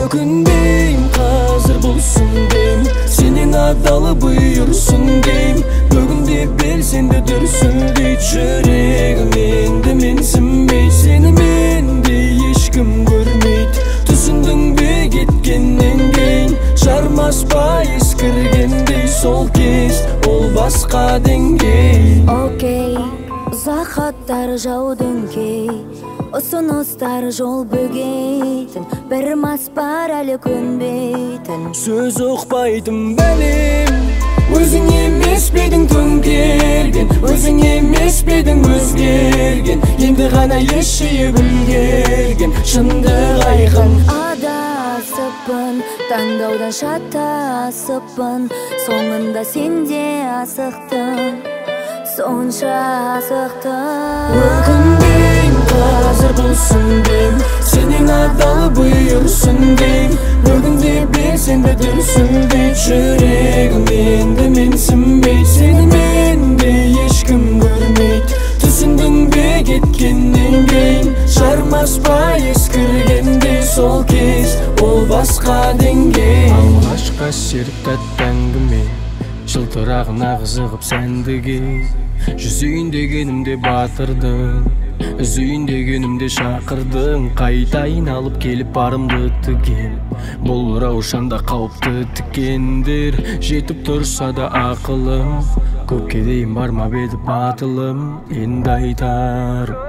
Өкінбейм, қазір болсын дейм, сенен адалы бұйырсын дейм. Бүгінде берсен де дүрсілдей жүрегім енді менсінбей. Сені мендей ешкім көрмейді, түсіндің бе кеткеннен кейін? Жармас па ескіргендей сол кез, ол басқа деңгей. Окей, ұзақ хаттар жаудың кей, ұсыныстар жол бөгейтін, бір мас бар әлі көнбейтін. Сөз ұқпайтын бәлем, өзің емес педің төңкерген, өзің емес педің өзгерген, енді ғана ес жиып үлгерген шындық айқын. Адасыппын, таңдаудан шатасыппын, соңында сен де асықтың, сонша асықтың. Өкінбейм, қазір болсын дейм, сенен адалы бұйырсын дейм. Бүгінде берсен де дүрсілдей жүрегім енді менсінбей. Сені мендей ешкім көрмейді, түсіндің бе кеткеннен кейін? Жармас па ескіргендей сол кез, ол басқа деңгей. Алғашқа серік тәтті әңгіме, жылтырағына қызығып сәндіге. Жүзейін дегенімде батырдың, үзейін дегенімде шақырдың. Қайтайын алып келіп барымды тігем, бұл раушанда қауіпті тікендер. Жетіп тұрса да ақылым, көпке дейін бармап еді батылым, енді айтарым.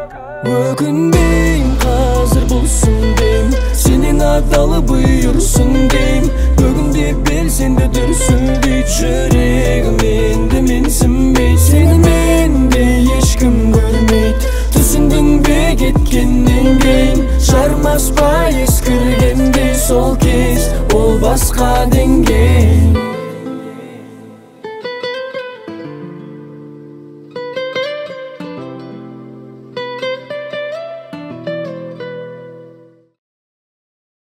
Өкінбейм, қазір болсын дейм, сенен адалы бұйырсын дейм. Бүгінде берсен де дүрсілдей жүрегім енді менсінбей. Сені мендей ешкім көрмейді, түсіндің бе кеткеннен кейін? Жармас па ескіргендей сол кез, ол басқа деңгей.